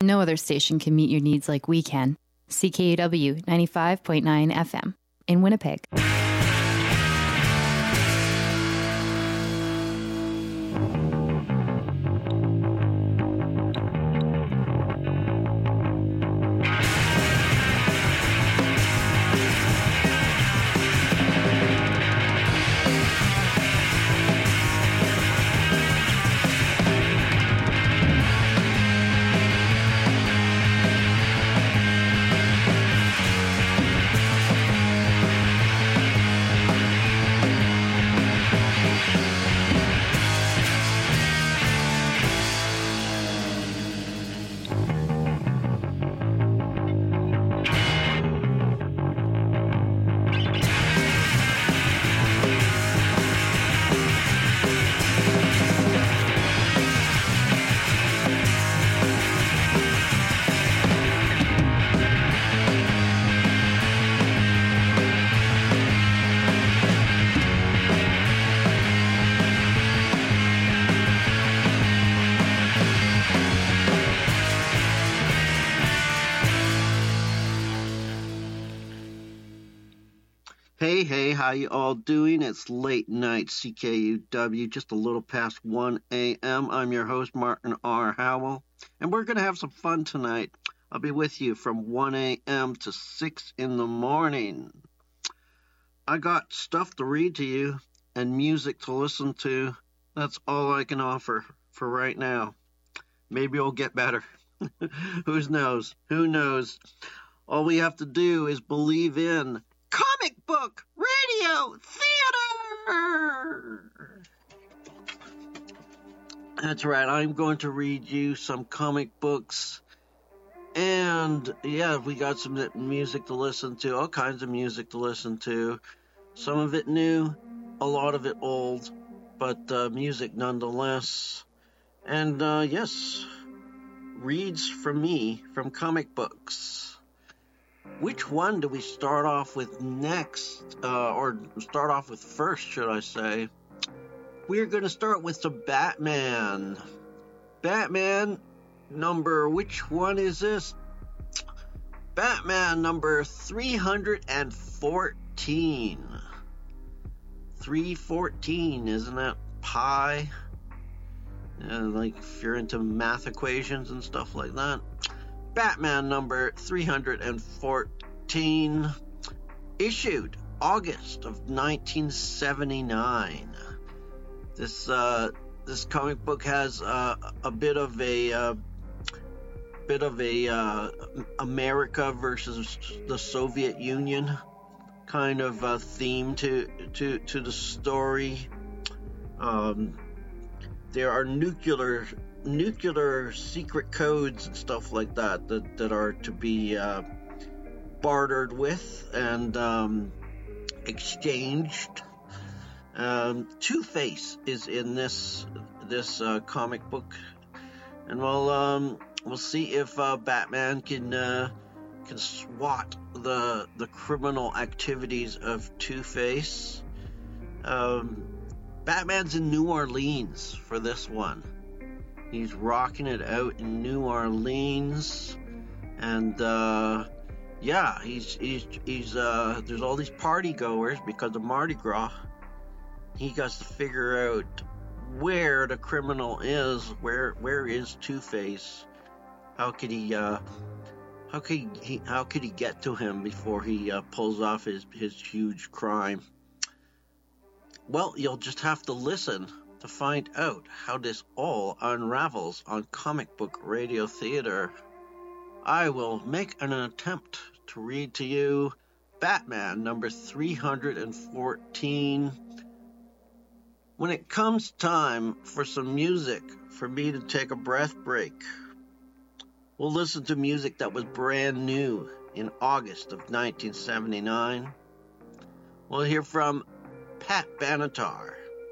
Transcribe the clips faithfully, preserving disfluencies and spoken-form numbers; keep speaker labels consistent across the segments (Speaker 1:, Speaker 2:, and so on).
Speaker 1: No other station can meet your needs like we can. C K U W ninety-five point nine F M in Winnipeg.
Speaker 2: Hey, hey, how you all doing? It's late night C K U W, just a little past one a.m. I'm your host, Martin R. Howell, and we're going to have some fun tonight. I'll be with you from one a.m. to six in the morning. I got stuff to read to you and music to listen to. That's all I can offer for right now. Maybe it'll get better. Who knows? Who knows? All we have to do is believe in comic book radio theater. That's right. I'm going to read you some comic books. And yeah, we got some music to listen to, all kinds of music to listen to. Some of it new, a lot of it old, but uh, music nonetheless. And uh, yes, reads from me from comic books. Which one do we start off with next? Uh, or start off with first, should I say? We're going to start with the Batman. Batman number, which one is this? Batman number three hundred fourteen. three fourteen, isn't that pi? Uh, like if you're into math equations and stuff like that. Batman number three hundred fourteen, issued August of nineteen seventy-nine. This uh, this comic book has uh, a bit of a uh, bit of a uh, America versus the Soviet Union kind of uh, theme to to to the story. Um, there are nuclear. nuclear secret codes and stuff like that that, that are to be uh, bartered with and um, exchanged. Um, Two-Face is in this this uh, comic book, and we'll um, we'll see if uh, Batman can uh, can swat the the criminal activities of Two-Face. Um, Batman's in New Orleans for this one. He's rocking it out in New Orleans, and uh, yeah, he's he's he's uh, there's all these party goers because of Mardi Gras. He got to figure out where the criminal is. Where where is Two-Face? How could he uh, how could he how could he get to him before he uh, pulls off his his huge crime? Well, you'll just have to listen to find out how this all unravels on Comic Book Radio Theater. I will make an attempt to read to you Batman number three hundred fourteen. When it comes time for some music for me to take a breath break, we'll listen to music that was brand new in August of nineteen seventy-nine. We'll hear from Pat Benatar.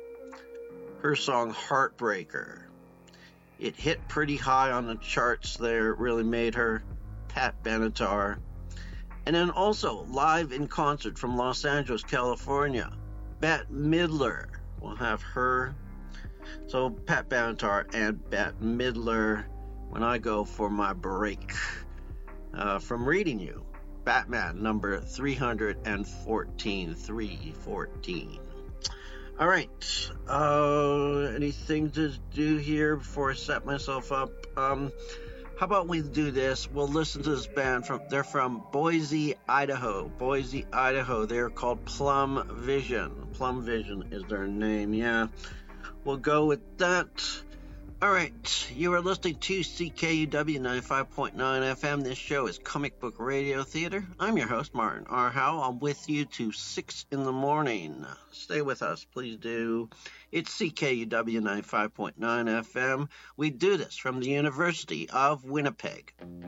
Speaker 2: Her song Heartbreaker. It hit pretty high on the charts there. It really made her Pat Benatar. And then also live in concert from Los Angeles, California, Bette Midler. We'll have her. So Pat Benatar and Bette Midler when I go for my break uh, from reading you Batman number three fourteen, three fourteen. All right, uh, anything to do here before I set myself up? Um, how about we do this? We'll listen to this band from, they're from Boise, Idaho. Boise, Idaho. They're called Plum Vision. Plum Vision is their name, yeah. We'll go with that. All right, you are listening to C K U W ninety-five point nine F M. This show is Comic Book Radio Theater. I'm your host, Martin R. Howe. I'm with you to six in the morning. Stay with us, please do. It's C K U W ninety-five point nine F M. We do this from the University of Winnipeg.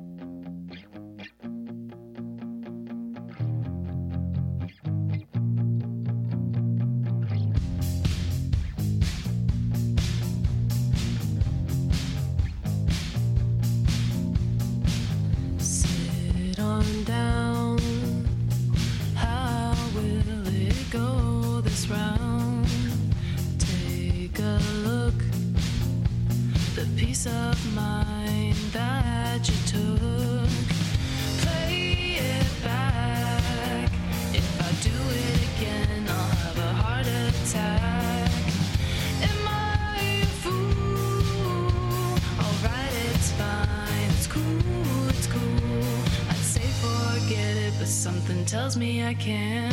Speaker 3: Of mine that you took, play it back. If I do it again, I'll have a heart attack. Am I a fool? Alright, it's fine, it's cool, it's cool. I'd say forget it, but something tells me I can't.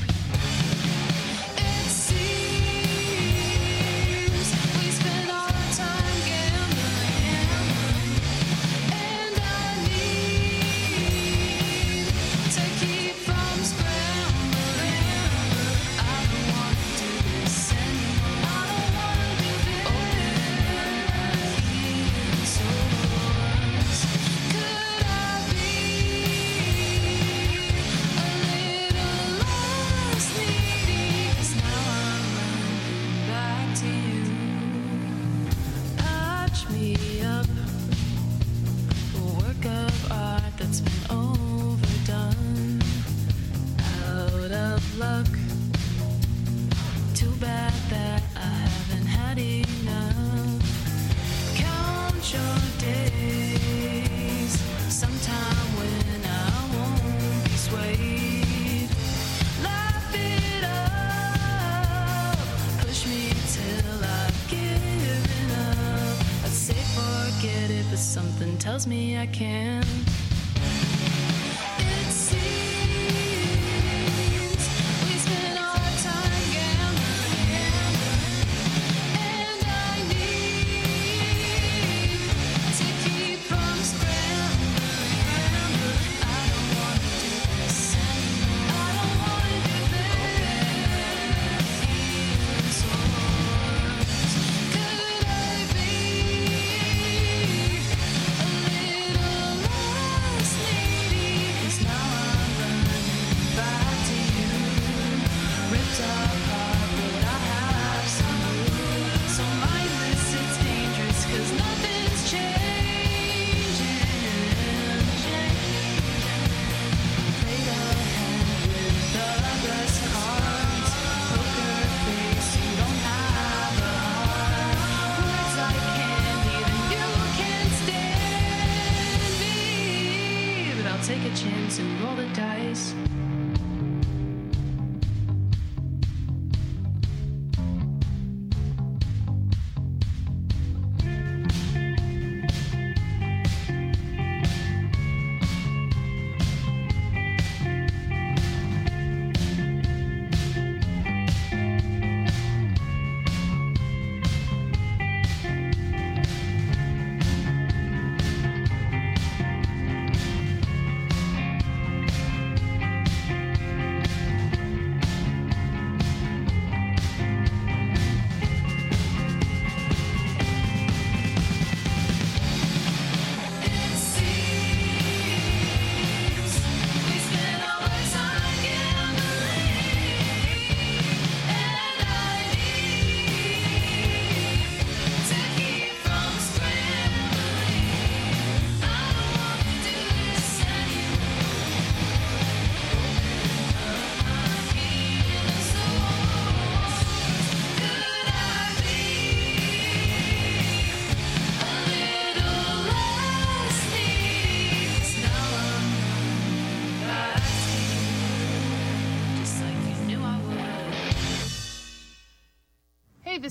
Speaker 3: Tells me I can't. It seems we spend our time gambling, and I need to keep from scrambling. I don't want to do this anymore. I don't want to do this. Could I be take a chance and roll the dice.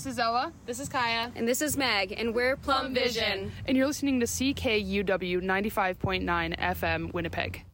Speaker 4: This is Ella.
Speaker 5: This is Kaya.
Speaker 6: And this is Meg, and we're Plum Vision.
Speaker 4: And you're listening to C K U W ninety-five point nine F M Winnipeg.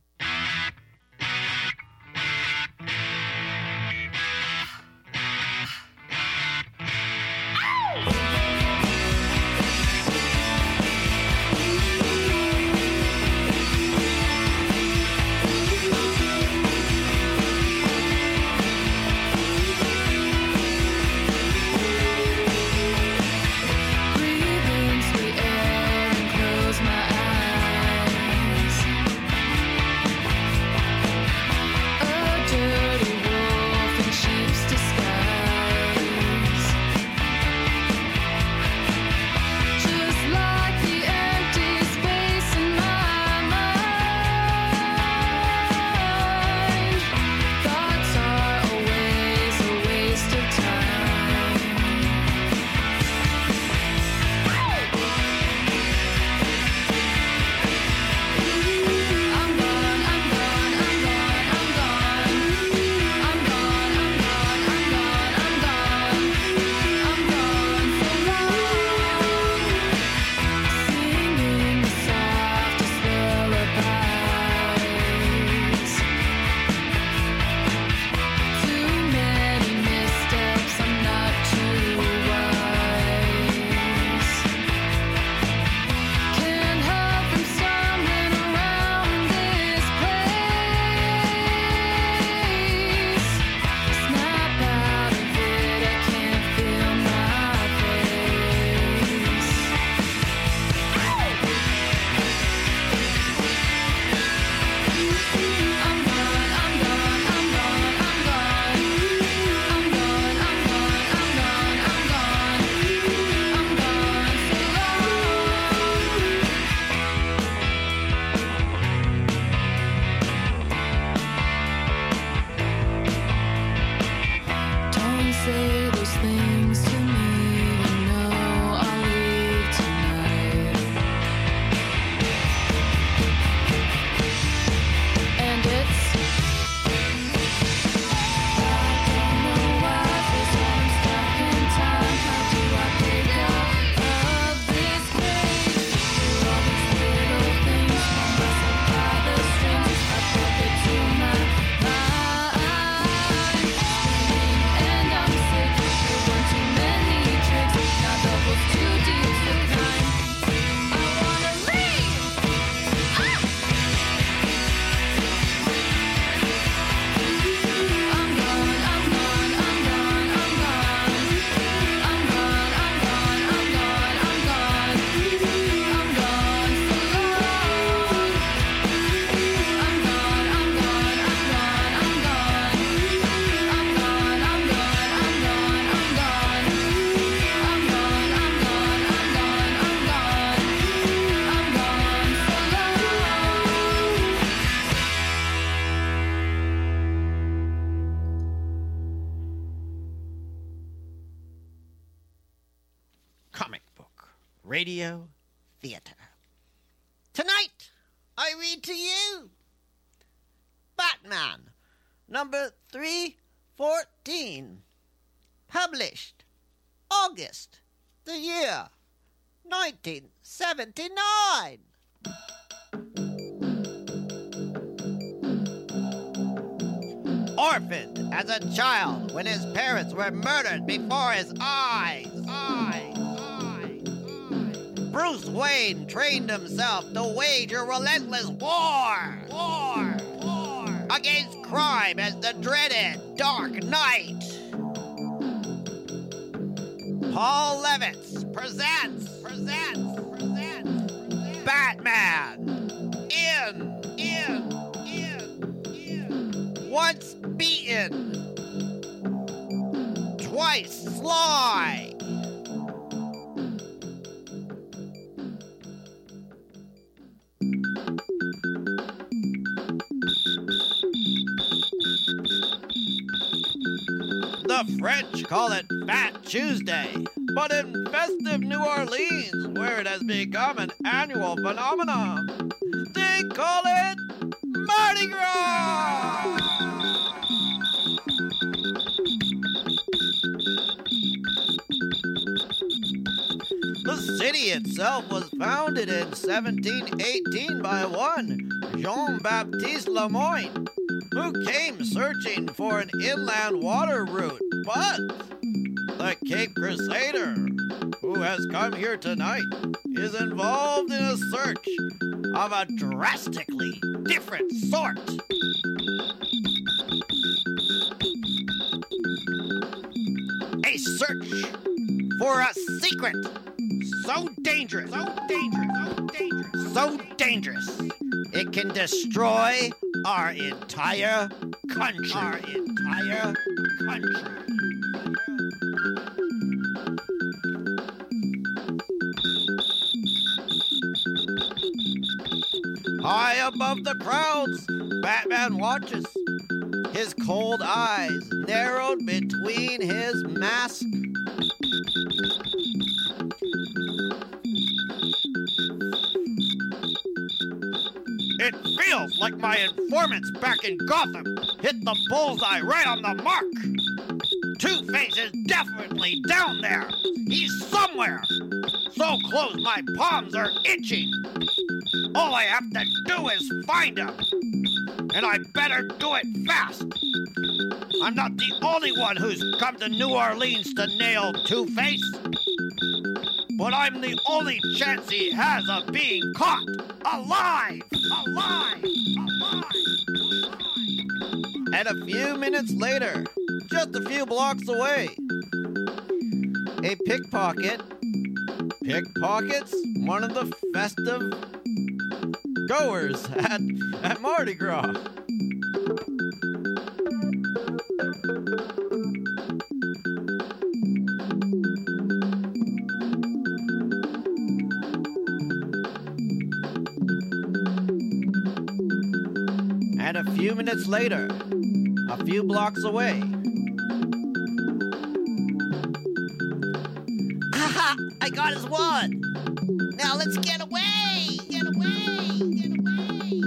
Speaker 7: Radio Theater. Tonight, I read to you Batman, number three fourteen, published August, the year nineteen seventy-nine. Orphaned as a child when his parents were murdered before his eyes, eyes, eyes, eyes. Bruce Wayne trained himself to wage a relentless war, war, war against crime as the dreaded Dark Knight. Paul Levitz presents, presents, presents, presents Batman in, in, in, in. Once beaten, twice sly. The French call it Fat Tuesday, but in festive New Orleans, where it has become an annual phenomenon, they call it Mardi Gras! city itself was founded in seventeen eighteen by one Jean-Baptiste Lemoyne, who came searching for an inland water route. But the Cape Crusader, who has come here tonight, is involved in a search of a drastically different sort. A search for a secret so dangerous, so dangerous, so dangerous, so dangerous, it can destroy our entire country. Our entire country. High above the crowds, Batman watches, his cold eyes narrowed between his mask. It feels like my informants back in Gotham hit the bullseye right on the mark. Two-Face is definitely down there. He's somewhere. So close my palms are itching. All I have to do is find him. And I better do it fast. I'm not the only one who's come to New Orleans to nail Two-Face. But I'm the only chance he has of being caught. Alive! Alive! Alive! And a few minutes later, just a few blocks away, a pickpocket pickpockets one of the festive goers at, at Mardi Gras. And a few minutes later, a few blocks away, haha! I got his wallet. Now let's get away! Get away! Get away!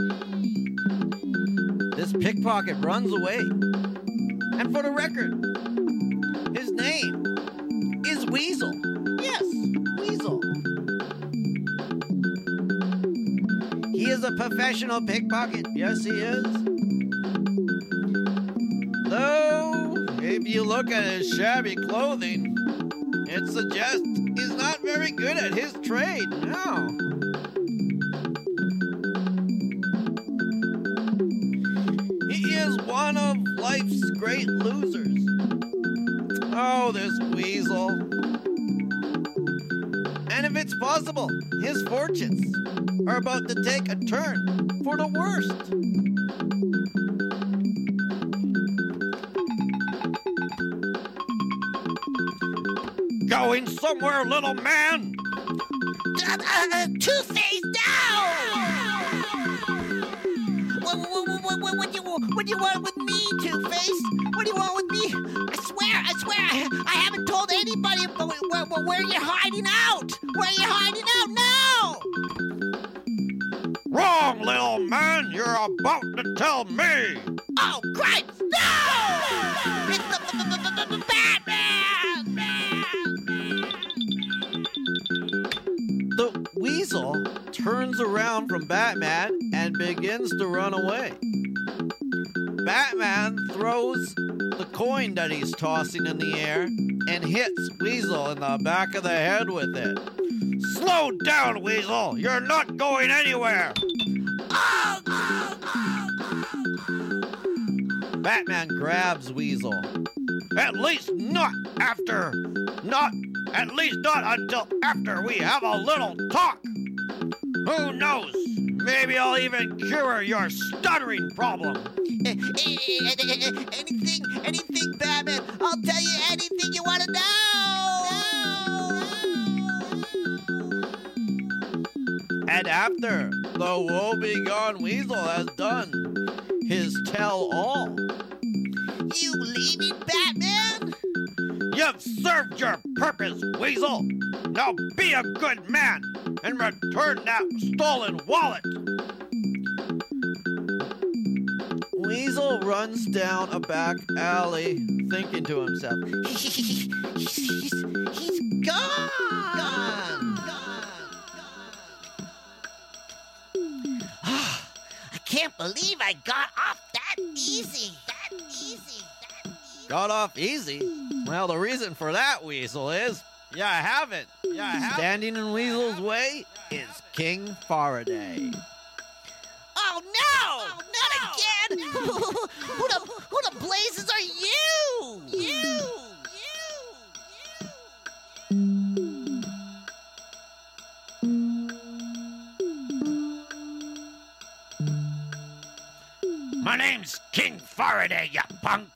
Speaker 7: This pickpocket runs away. And for the record, his name is Weasel. Yes, Weasel. He is a professional pickpocket. Yes, he is. Though, if you look at his shabby clothing, it suggests he's not very good at his trade, no. He is one of life's great losers. Oh, this Weasel. And if it's possible, his fortunes are about to take a turn for the worst. Going somewhere, little man? Uh, uh, Two-Face, no! What, what, what, what, what, do you, what do you want with me, Two-Face? What do you want with me? I swear, I swear, I, I haven't told anybody about where, where, where you're hiding out. Where you're hiding out, no! Wrong, little man. You're about to tell me. Oh, Christ, no! It's the, the, the, the, the Batman! The Weasel turns around from Batman and begins to run away. Batman throws the coin that he's tossing in the air and hits Weasel in the back of the head with it. Slow down, Weasel! You're not going anywhere! Oh, oh, oh, oh. Batman grabs Weasel. At least not after, not, at least not until after we have a little talk. Who knows? Maybe I'll even cure your stuttering problem. Anything, anything, Batman. I'll tell you anything you want to know. And after the woebegone Weasel has done his tell-all, you leaving, Batman? You've served your purpose, Weasel. Now be a good man and return that stolen wallet. Weasel runs down a back alley, thinking to himself, he's, he's, he's gone! Gone! believe I got off that easy. That easy. That easy. Got off easy? Well, the reason for that, Weasel, is you haven't. You haven't. Standing in Weasel's way is King Faraday. Oh, no! Oh, not again! who, the, who the blazes are you? You!
Speaker 5: My name's King Faraday, you punk.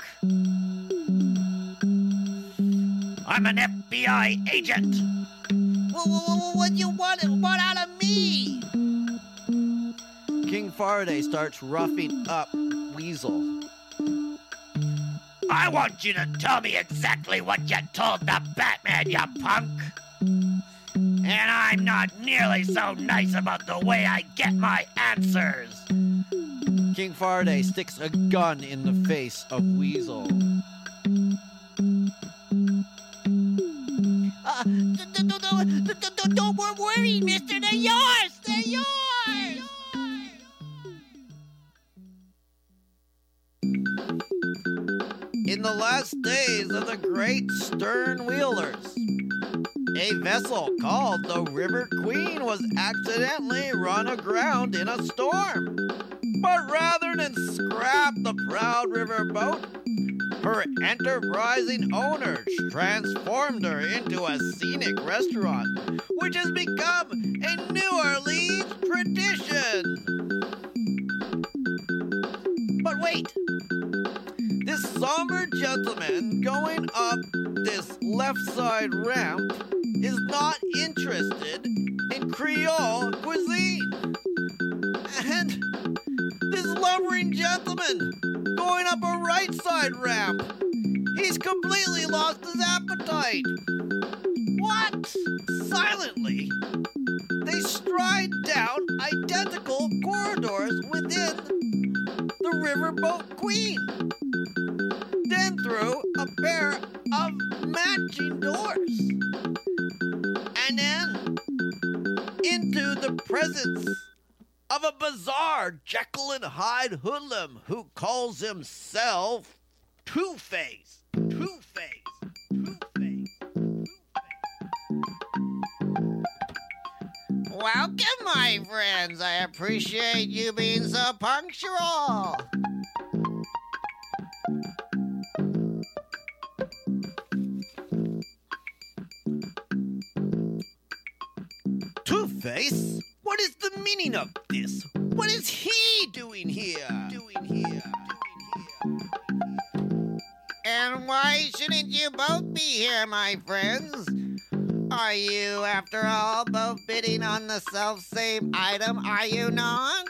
Speaker 5: I'm an F B I agent.
Speaker 7: Well, what do you want, want out of me? King Faraday starts roughing up Weasel.
Speaker 5: I want you to tell me exactly what you told the Batman, you punk. And I'm not nearly so nice about the way I get my answers.
Speaker 7: King Faraday sticks a gun in the face of Weasel. Uh, don't worry, mister. They're yours. They're yours. In the last days of the great stern wheelers, a vessel called the River Queen was accidentally run aground in a storm. But rather than scrap the proud river boat, her enterprising owners transformed her into a scenic restaurant, which has become a New Orleans tradition. But wait, this somber gentleman going up this left side ramp is not interested in Creole cuisine. And this lumbering gentleman going up a right side ramp, he's completely lost his appetite. What? Silently, they stride down identical corridors within the Riverboat Queen, then through a pair of matching doors, and then into the presence of a bizarre Jekyll and Hyde hoodlum who calls himself Two-Face. Two-Face. Two-Face. Welcome, my friends. I appreciate you being so punctual. Two-Face? What is the meaning of this? What is he doing here? Doing here? Doing here? And why shouldn't you both be here, my friends? Are you, after all, both bidding on the self-same item, are you not?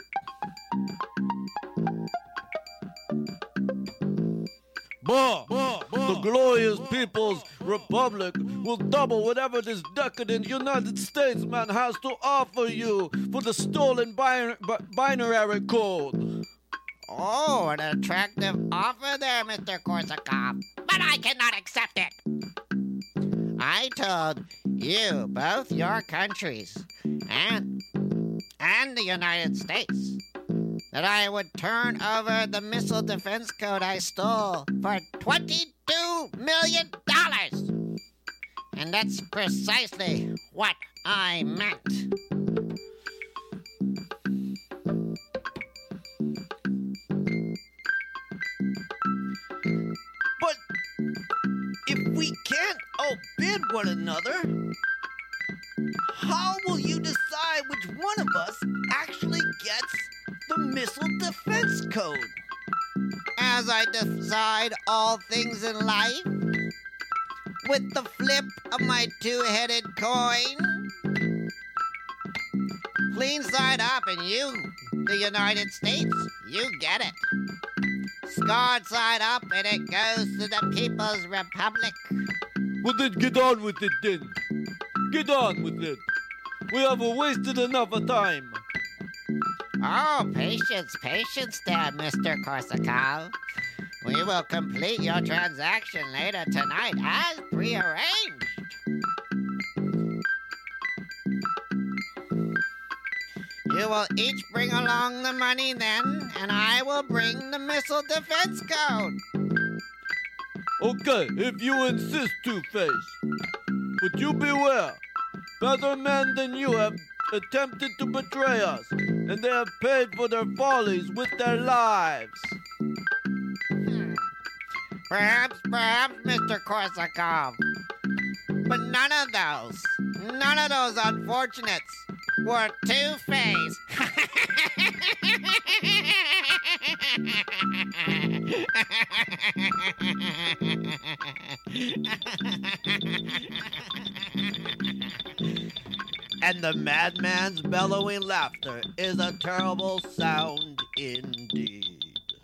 Speaker 8: Bah, bah, bah, the glorious People's Republic will double whatever this decadent United States man has to offer you for the stolen bin- bi- binary code.
Speaker 7: Oh, an attractive offer there, Mister Korsakov. But I cannot accept it. I told you, both your countries, and, and the United States, that I would turn over the missile defense code I stole for twenty-two million dollars. And that's precisely what I meant. But if we can't outbid one another, how will you decide which one of us actually gets the missile defense code? As I decide all things in life, with the flip of my two-headed coin. Clean side up, and you, the United States, you get it. Scarred side up, and it goes to the People's Republic.
Speaker 8: Well, then get on with it, then. Get on with it. We have wasted enough of time.
Speaker 7: Oh, patience, patience there, Mister Korsakov. We will complete your transaction later tonight as prearranged. You will each bring along the money then, and I will bring the missile defense code.
Speaker 8: Okay, if you insist, Two-Face. But you beware. Better men than you have attempted to betray us, and they have paid for their follies with their lives.
Speaker 7: Hmm. Perhaps, perhaps, Mister Korsakov. But none of those, none of those unfortunates were Two-Face.
Speaker 2: And the madman's bellowing laughter is a terrible sound indeed.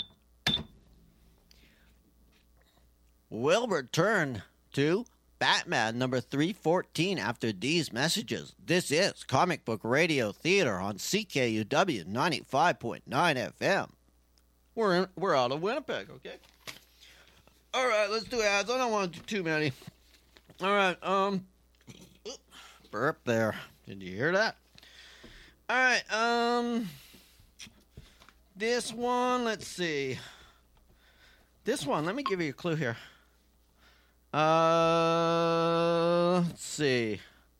Speaker 2: We'll return to Batman number three fourteen after these messages. This is Comic Book Radio Theater on C K U W ninety-five point nine F M. We're in, we're out of Winnipeg, okay? All right, let's do ads. I don't want to do too many. All right, um, burp there. Did you hear that? All right, um, this one, let's see. This one, let me give you a clue here. Uh, let's see.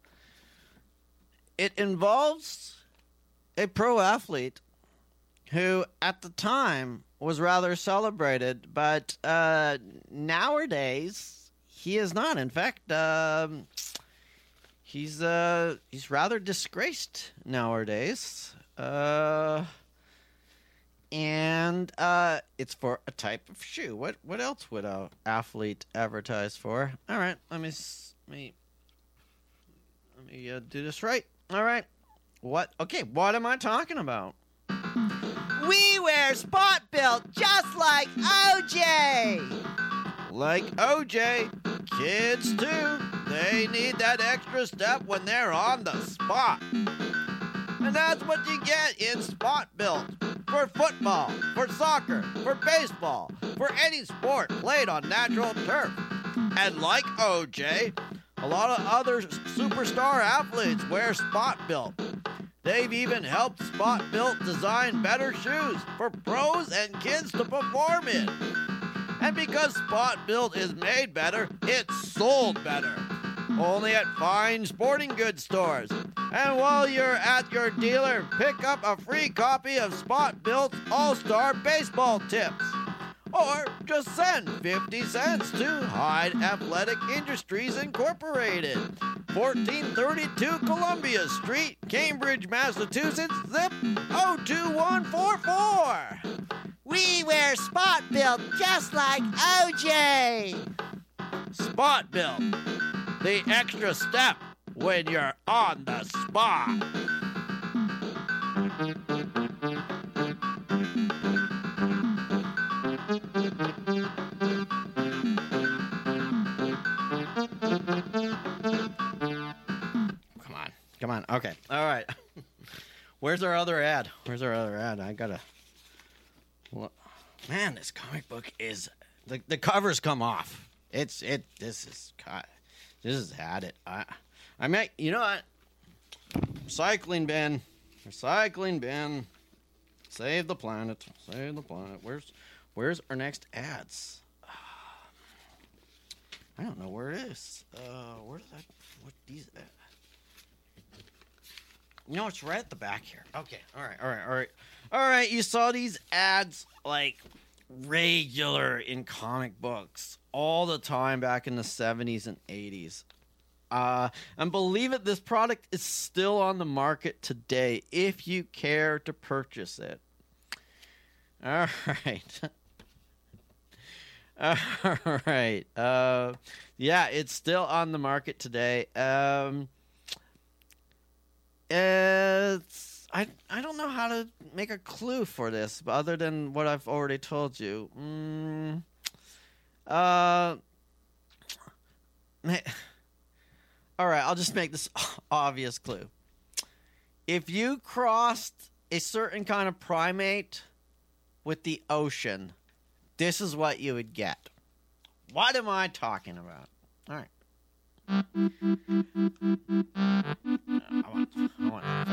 Speaker 2: It involves a pro athlete who, at the time, was rather celebrated, but uh, nowadays he is not. In fact, um, he's uh, he's rather disgraced nowadays. Uh, and uh, it's for a type of shoe. What what else would an athlete advertise for? All right, let me s- let me let me uh, do this right. All right, what? Okay, what am I talking about?
Speaker 7: We wear spot built just like O J.
Speaker 2: Like O J, kids too, they need that extra step when they're on the spot. And that's what you get in Spot Built. For football, for soccer, for baseball, for any sport played on natural turf. And like O J, a lot of other superstar athletes wear Spot Built. They've even helped Spot Built design better shoes for pros and kids to perform in. And because Spot Built is made better, it's sold better. Only at fine sporting goods stores. And while you're at your dealer, pick up a free copy of Spot Built's All-Star Baseball Tips. Or just send fifty cents to Hyde Athletic Industries Incorporated, fourteen thirty-two Columbia Street, Cambridge, Massachusetts, zip oh two one four four.
Speaker 7: We wear spot built just like O J.
Speaker 2: Spot Built, the extra step when you're on the spot. Come on, come on. Okay, all right. Where's our other ad? Where's our other ad? I gotta. Well, man, this comic book is the the covers come off. It's it. This is God. This has had it. I, I make you know what? Recycling bin, recycling bin. Save the planet. Save the planet. Where's where's our next ads? I don't know where it is. Uh, where's that? What these? Uh, no, it's right at the back here. Okay. All right. All right. All right. All right. You saw these ads like regular in comic books all the time back in the seventies and eighties. Uh, and believe it, this product is still on the market today if you care to purchase it. All right. All right. Uh, yeah, it's still on the market today. Um, it's I I don't know how to make a clue for this, other than what I've already told you. Mm, uh. All right, I'll just make this obvious clue. If you crossed a certain kind of primate with the ocean, this is what you would get. What am I talking about? All right. I want, I want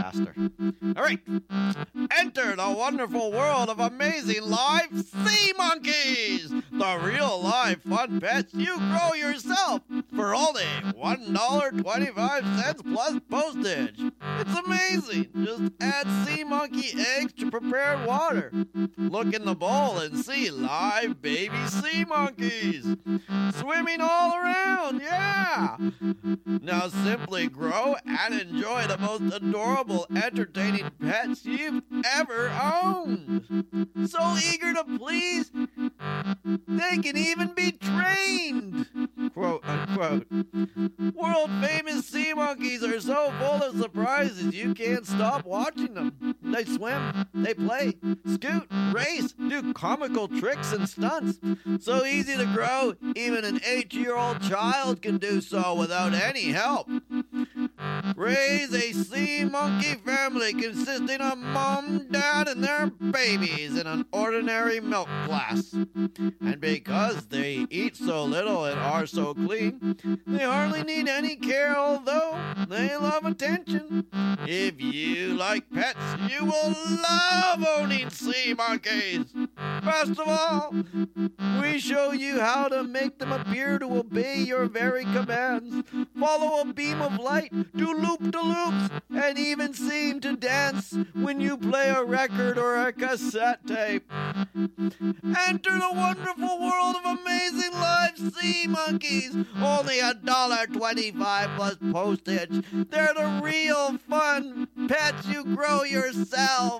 Speaker 7: faster. All right. Enter the wonderful world of amazing live sea monkeys. The real live fun pets you grow yourself for only one dollar and twenty-five cents plus postage. It's amazing. Just add sea monkey eggs to prepared water. Look in the bowl and see live baby sea monkeys swimming all around. Yeah. Now simply grow and enjoy the most adorable, entertaining pets you've ever owned. So eager to please, they can even be trained. Quote unquote. World famous sea monkeys are so full of surprises you can't stop watching them. They swim, they play, scoot, race, do comical tricks and stunts. So easy to grow, even an eight-year-old child can do so without any help. Raise a sea monkey family consisting of mom, dad, and their babies in an ordinary milk glass. And because they eat so little and are so clean, they hardly need any care, although they love attention. If you like pets, you will love owning sea monkeys. Best of all, we show you how to make them appear to obey your very commands, follow a beam of light, do loop-de-loops, and even seem to dance when you play a record or a cassette tape. Enter the wonderful world of amazing live sea monkeys. Only a dollar twenty-five plus postage. They're the real fun pets you grow yourself.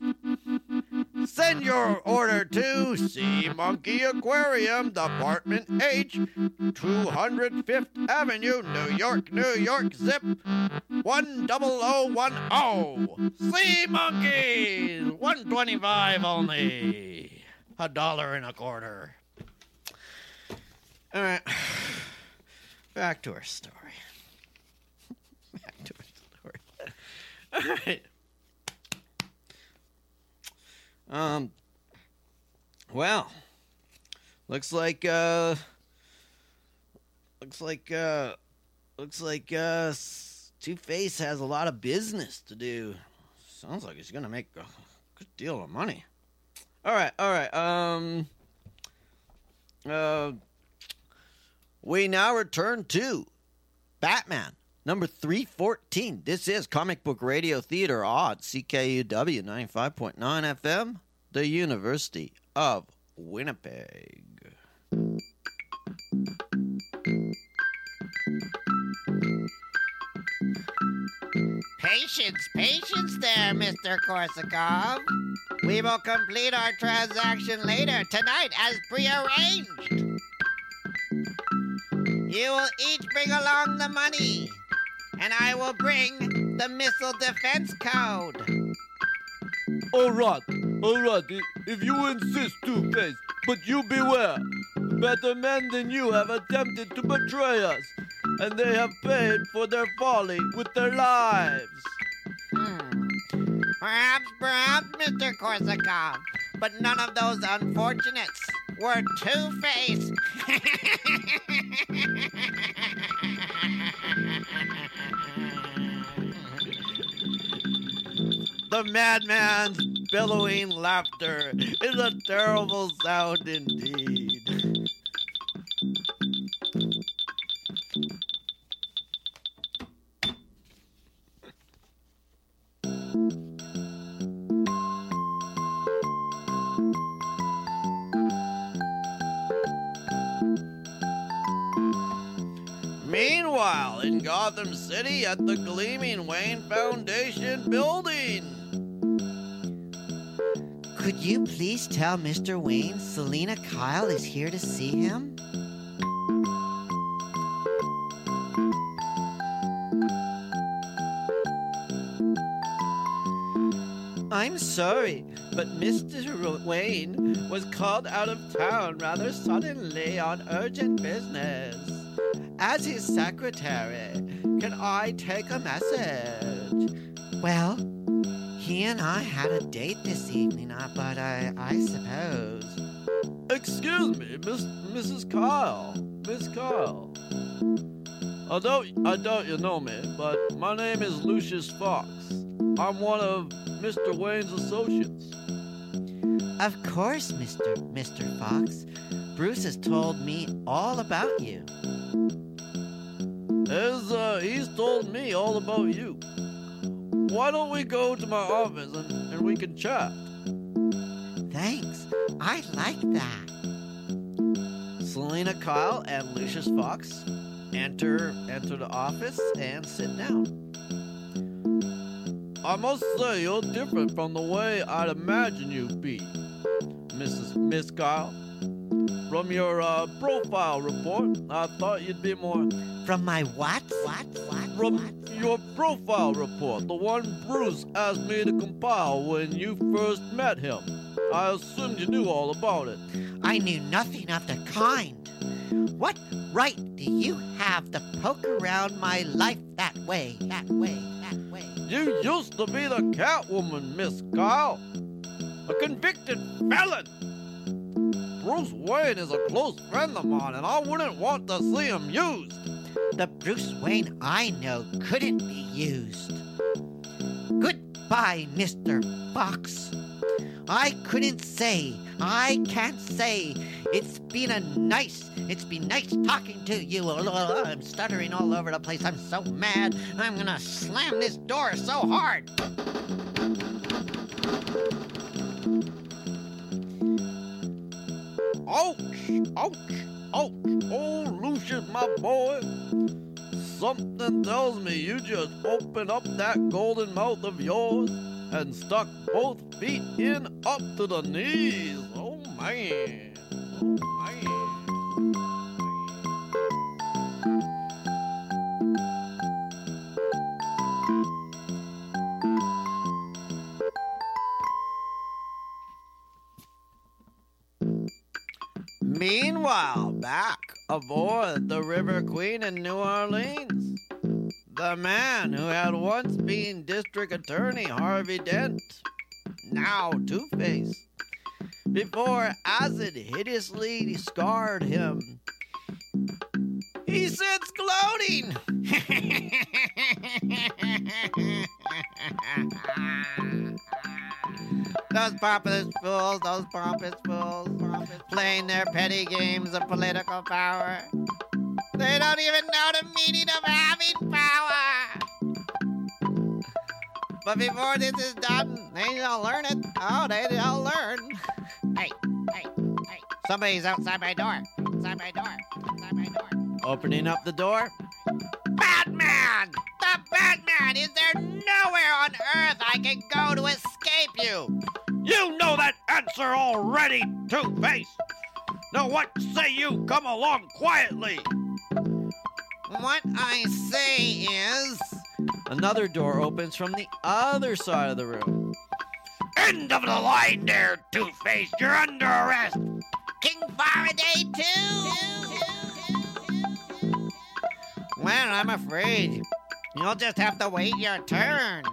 Speaker 7: Send your order to Sea Monkey Aquarium, Department H, two hundred fifth Avenue, New York, New York, zip one zero zero one zero. Sea Monkeys, one twenty-five only. A dollar and a quarter. All right. Back to our story. Back to our story. All right. Um, well, looks like, uh, looks like, uh, looks like, uh, Two-Face has a lot of business to do. Sounds like he's gonna make a good deal of money. All right, all right, um, uh, we now return to Batman. Number three fourteen. This is Comic Book Radio Theater on C K U W ninety-five point nine F M, the University of Winnipeg. Patience, patience there, Mister Korsakov. We will complete our transaction later tonight as prearranged. You will each bring along the money, and I will bring the missile defense code.
Speaker 8: All right, all right, if you insist, Two-Face, but you beware. Better men than you have attempted to betray us, and they have paid for their folly with their lives.
Speaker 7: Hmm. Perhaps, perhaps, Mister Korsakov, but none of those unfortunates were Two-Face. The madman's billowing laughter is a terrible sound indeed. Meanwhile, in Gotham City at the gleaming Wayne Foundation building. Could you please tell Mister Wayne Selina Kyle is here to see him? I'm sorry, but Mister Wayne was called out of town rather suddenly on urgent business. As his secretary, can I take a message? Well, he and I had a date this evening, uh, but I, I suppose.
Speaker 8: Excuse me, Miss Missus Kyle, Miss Kyle. I don't, I doubt you know me, but my name is Lucius Fox. I'm one of Mister Wayne's associates.
Speaker 7: Of course, Mister Mister Fox. Bruce has told me all about you.
Speaker 8: As, uh, he's told me all about you. Why don't we go to my office and, and we can chat?
Speaker 7: Thanks. I like that.
Speaker 9: Selena Kyle and Lucius Fox enter enter the office and sit down.
Speaker 8: I must say you're different from the way I'd imagine you'd be, Missus Miss Kyle. From your uh, profile report, I thought you'd be more...
Speaker 7: From my what? What? What?
Speaker 8: From
Speaker 7: what?
Speaker 8: your profile report, the one Bruce asked me to compile when you first met him. I assumed you knew all about it.
Speaker 7: I knew nothing of the kind. What right do you have to poke around my life that way, that way, that way?
Speaker 8: You used to be the Catwoman, Miss Kyle. A convicted felon. Bruce Wayne is a close friend of mine, and I wouldn't want to see him used.
Speaker 7: The Bruce Wayne I know couldn't be used. Goodbye, Mister Fox. I couldn't say, I can't say. It's been a nice, it's been nice talking to you. I'm stuttering all over the place. I'm so mad. I'm gonna slam this door so hard.
Speaker 8: Ouch! Ouch! Ouch! Oh, Lucius, my boy. Something tells me you just opened up that golden mouth of yours and stuck both feet in up to the knees. Oh, man. Oh, man.
Speaker 9: Meanwhile, back aboard the River Queen in New Orleans, the man who had once been District Attorney Harvey Dent, now Two-Face, before acid hideously scarred him, he sits gloating. Those pompous fools, those pompous fools, playing their petty games of political power. They don't even know the meaning of having power. But before this is done, they shall learn it. Oh, they shall learn. Hey, hey, hey. Somebody's outside my door. Outside my door. Outside my door. Opening up the door. Batman! The Batman! Is there nowhere on Earth I can go to escape you?
Speaker 5: You know that answer already, Two-Face. Now what say you come along quietly?
Speaker 9: What I say is... Another door opens from the other side of the room.
Speaker 5: End of the line there, Two-Face. You're under arrest.
Speaker 7: King Faraday too?
Speaker 9: Well, I'm afraid you'll just have to wait your turn.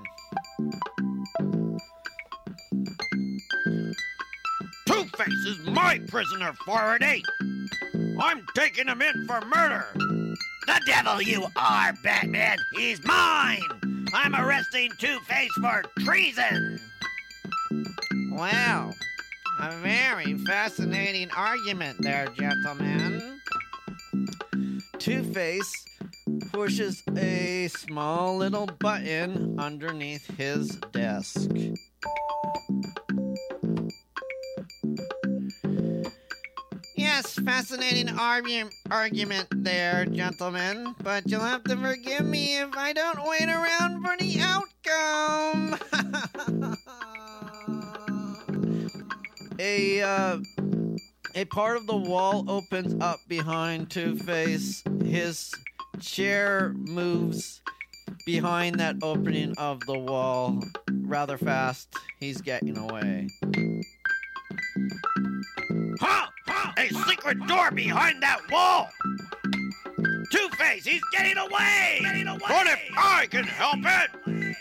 Speaker 5: Two-Face is my prisoner, Faraday. I'm taking him in for murder. The devil you are, Batman. He's mine. I'm arresting Two-Face for treason.
Speaker 9: Well, a very fascinating argument there, gentlemen. Two-Face pushes a small little button underneath his desk. Yes, fascinating argu- argument there, gentlemen, but you'll have to forgive me if I don't wait around for the outcome. a, uh, a part of the wall opens up behind Two-Face. His chair moves behind that opening of the wall rather fast. He's getting away.
Speaker 5: Huh? Huh? A secret door behind that wall. Two-Face, he's getting away. Getting away. But if I can help it.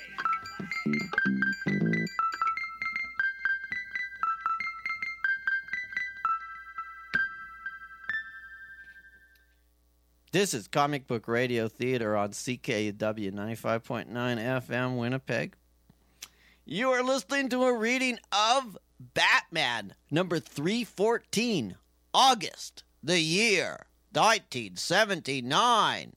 Speaker 9: This is Comic Book Radio Theater on C K U W ninety-five point nine F M Winnipeg. You are listening to a reading of Batman, number three fourteen, August, the year nineteen seventy-nine.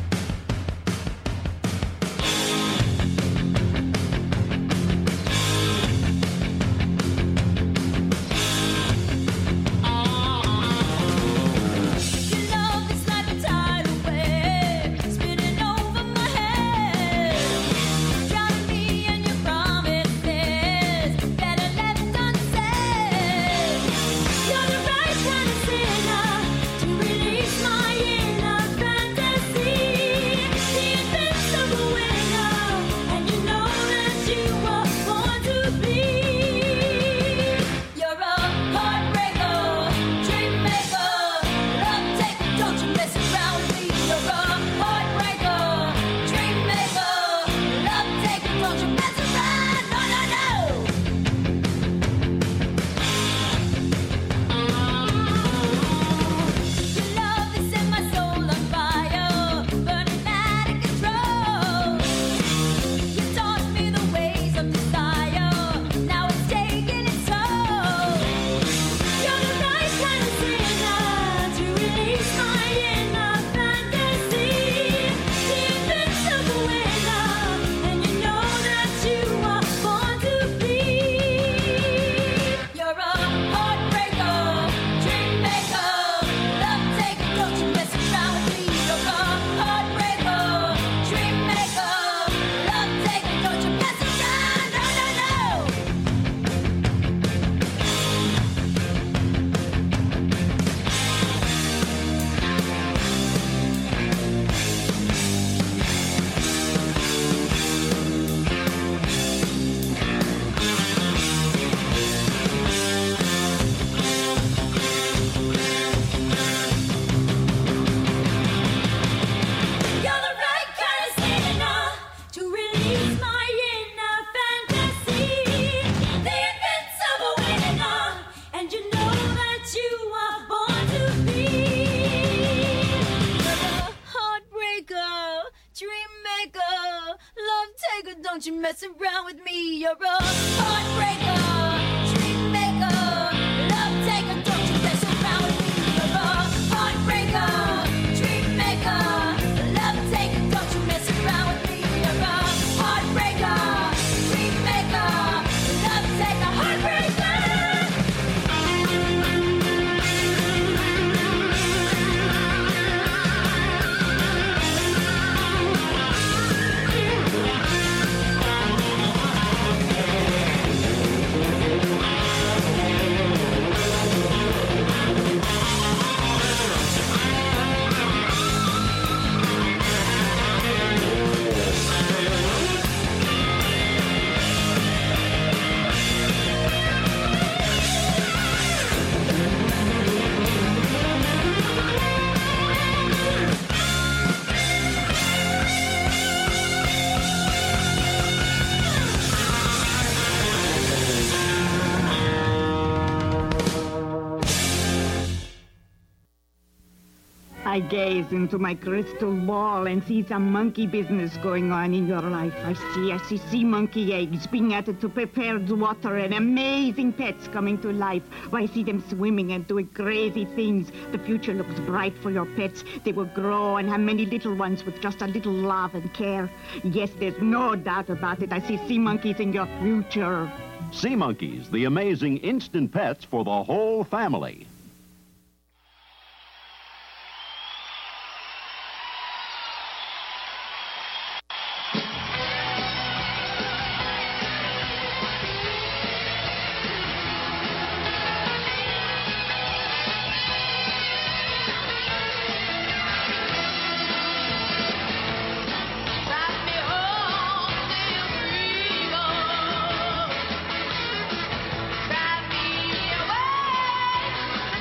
Speaker 3: Don't you mess around with me, you're a heartbreaker, dream maker, love taker. Don't you mess around with me, you're a heartbreaker, dream maker, love taker. Don't you mess around with me, you're a heartbreaker, dream maker, love taker, heartbreaker.
Speaker 10: I gaze into my crystal ball and see some monkey business going on in your life. I see, I see sea monkey eggs being added to prepared water and amazing pets coming to life. Oh, I see them swimming and doing crazy things. The future looks bright for your pets. They will grow and have many little ones with just a little love and care. Yes, there's no doubt about it. I see sea monkeys in your future.
Speaker 11: Sea Monkeys, the amazing instant pets for the whole family.
Speaker 3: Drive me away.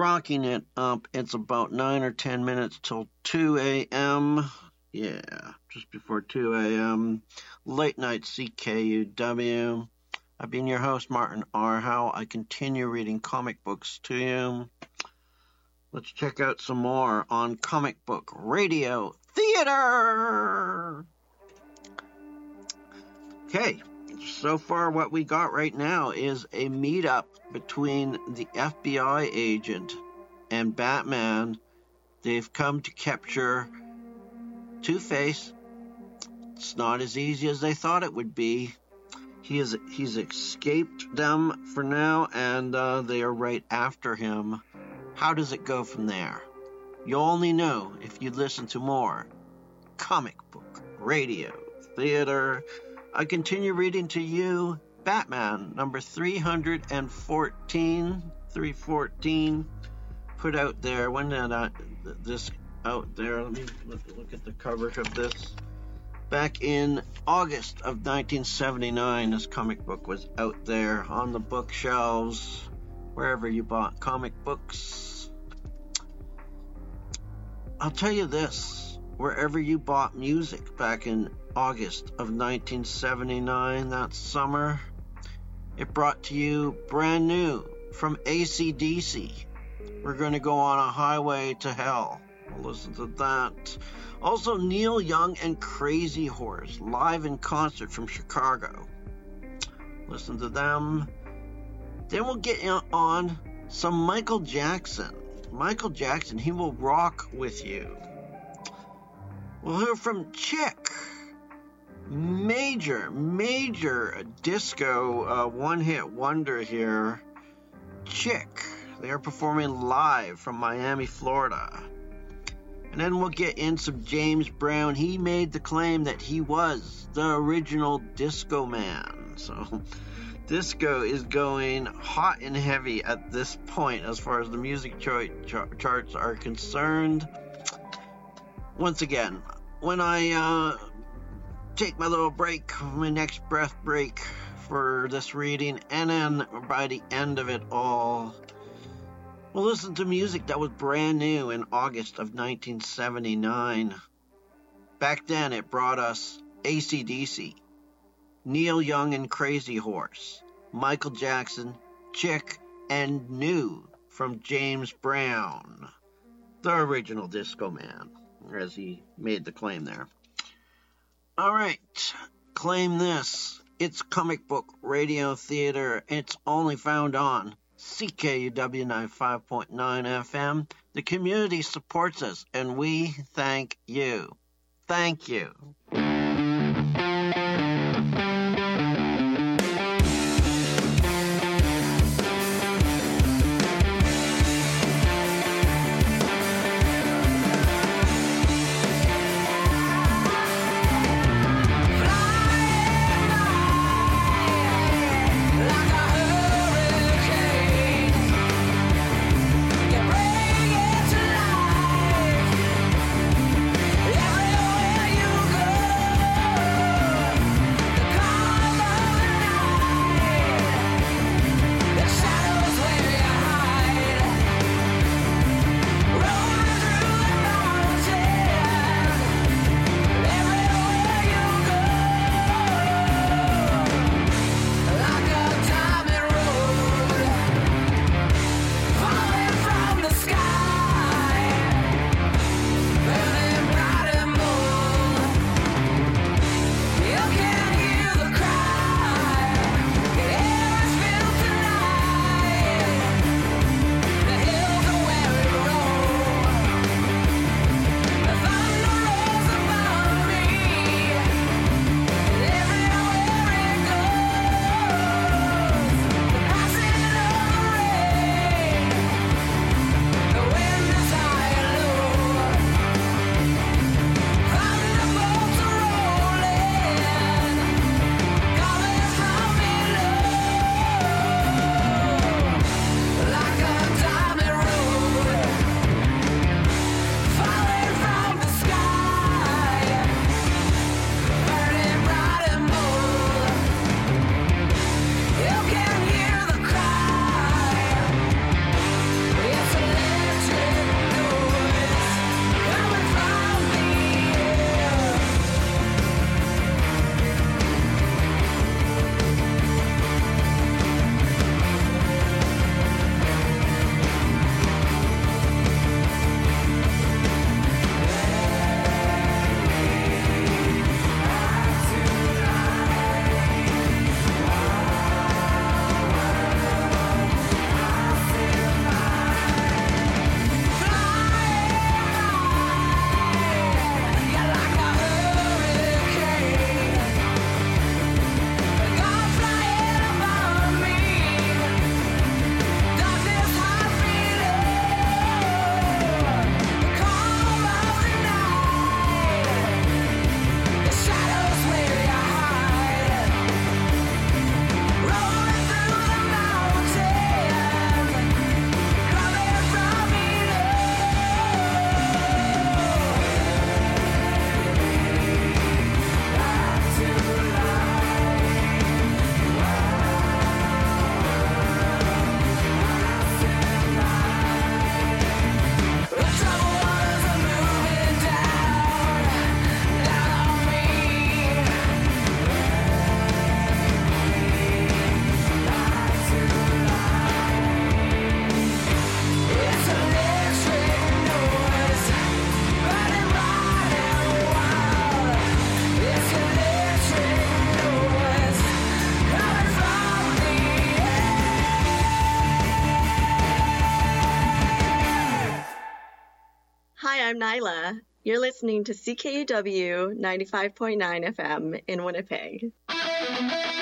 Speaker 2: rocking it up. It's about nine or ten minutes till two a.m. Yeah, just before two a.m. Late night C K U W. I've been your host, Martin R. Howe. I continue reading comic books to you. Let's check out some more on Comic Book Radio Theater. Okay, so far what we got right now is a meetup between the F B I agent and Batman. They've come to capture Two-Face. It's not as easy as they thought it would be. He is, he's escaped them for now, and uh, they are right after him. How does it go from there? You'll only know if you listen to more Comic Book Radio Theater. I continue reading to you Batman, number three fourteen, three fourteen, put out there. When did I, this out there? Let me look, look at the cover of this. Back in August of nineteen seventy-nine, this comic book was out there on the bookshelves, wherever you bought comic books. I'll tell you this, wherever you bought music back in August of nineteen seventy-nine, that summer, it brought to you brand new from A C D C. We're going to go on a highway to hell. We'll listen to that. Also, Neil Young and Crazy Horse, live in concert from Chicago. Listen to them. Then we'll get on some Michael Jackson. Michael Jackson, he will rock with you. We'll hear from Chick. Major, major disco uh, one-hit wonder here. Chick. They are performing live from Miami, Florida. And then we'll get in some James Brown. He made the claim that he was the original Disco Man. So disco is going hot and heavy at this point as far as the music chart char- charts are concerned. Once again, when I uh, take my little break, my next breath break for this reading, and then by the end of it all, we'll listen to music that was brand new in August of nineteen seventy-nine. Back then, it brought us A C D C, Neil Young and Crazy Horse, Michael Jackson, Chick, and New from James Brown, the original Disco Man, as he made the claim there. All right, claim this. It's Comic Book Radio Theater. It's only found on C K U W ninety-five point nine F M. The community supports us, and we thank you. Thank you.
Speaker 3: Everywhere you go
Speaker 12: Hi, I'm Nyla. You're listening to C K U W ninety-five point nine F M in Winnipeg.